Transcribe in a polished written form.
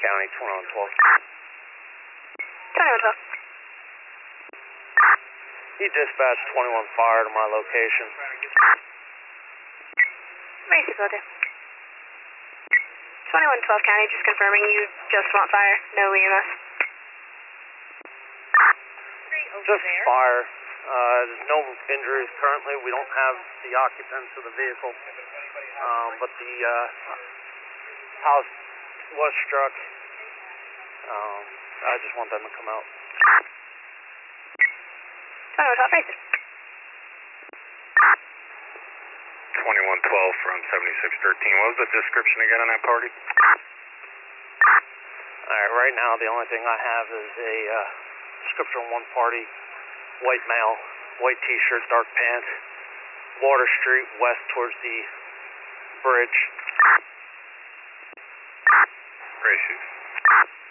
County, 2112. 2112. He dispatched 21 fire to my location. Racy Filter. 2112 County, just confirming you just want fire, no EMS. Just fire. There's no injuries currently. We don't have the occupants of the vehicle, but the house was struck. I just want them to come out. 2112 Racy. 2112 from 7613. What was the description again on that party? Alright, right now the only thing I have is a description of one party, white male, white t-shirt, dark pants, Water Street, west towards the bridge. Races.